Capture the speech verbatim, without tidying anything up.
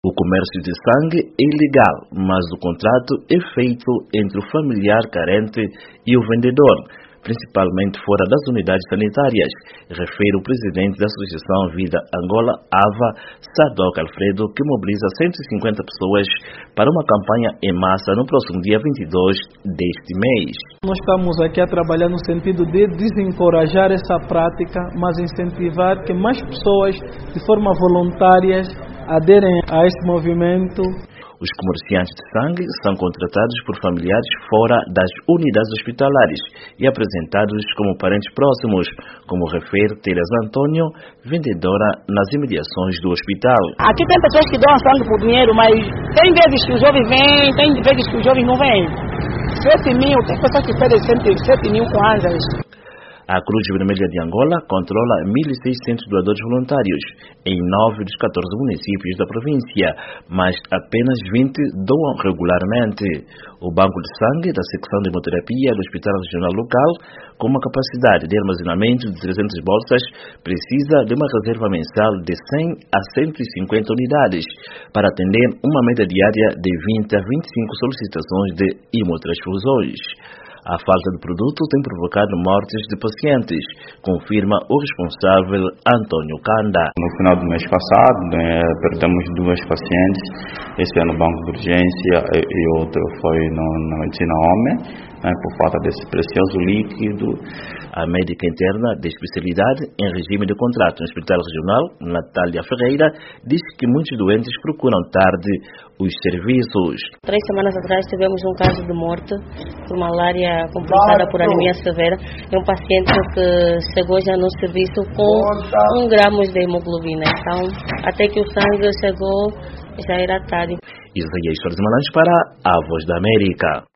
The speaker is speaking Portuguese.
O comércio de sangue é ilegal, mas o contrato é feito entre o familiar carente e o vendedor, principalmente fora das unidades sanitárias, refere o presidente da Associação Vida Angola, A V A, Sadoc Alfredo, que mobiliza cento e cinquenta pessoas para uma campanha em massa no próximo dia vinte e dois deste mês. Nós estamos aqui a trabalhar no sentido de desencorajar essa prática, mas incentivar que mais pessoas, de forma voluntária, aderem a este movimento. Os comerciantes de sangue são contratados por familiares fora das unidades hospitalares e apresentados como parentes próximos, como refere Teresa Antônio, vendedora nas imediações do hospital. Aqui tem pessoas que doam sangue por dinheiro, mas tem vezes que os jovens vêm, tem vezes que os jovens não vêm. sete mil, tem pessoas que pedem sete mil com anjas. A Cruz Vermelha de Angola controla mil e seiscentos doadores voluntários em nove dos catorze municípios da província, mas apenas vinte doam regularmente. O banco de sangue da secção de hemoterapia do Hospital Regional Local, com uma capacidade de armazenamento de trezentas bolsas, precisa de uma reserva mensal de cem a cento e cinquenta unidades para atender uma média diária de vinte a vinte e cinco solicitações de hemotransfusões. A falta de produto tem provocado mortes de pacientes, confirma o responsável Antônio Kanda. No final do mês passado, né, perdemos duas pacientes, esse é no banco de urgência e outro foi no, na medicina homem, né, por falta desse precioso líquido. A médica interna de especialidade em regime de contrato no Hospital Regional, Natália Ferreira, diz que muitos doentes procuram tarde os serviços. Três semanas atrás tivemos um caso de morte por malária complicada por anemia severa. É um paciente que chegou já no serviço com um gramo de hemoglobina. Então, até que o sangue chegou, já era tarde. Isaías Soares Malange para a Voz da América.